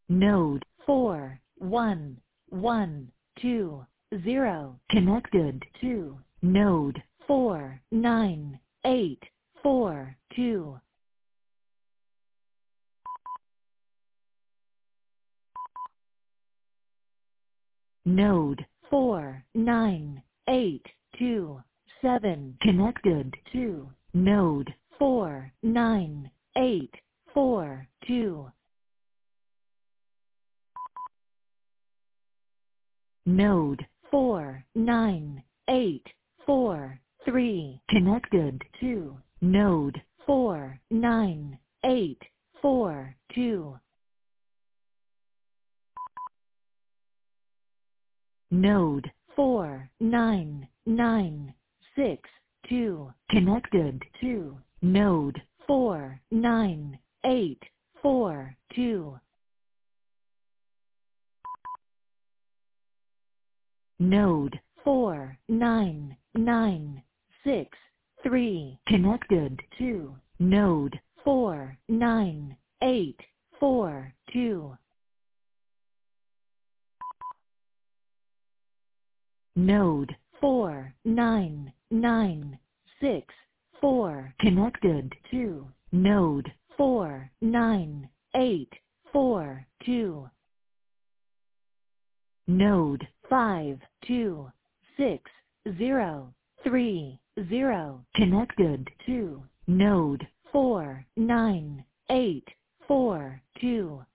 Node 41120 connected to node 49842. Node 49827 connected to node 49842. Node 49843 connected to node 49842. Node 49962 connected to node 49842. Node 49963 connected to node 49842. Node 49964 connected to node 49842. Node 52630 connected to node 49842.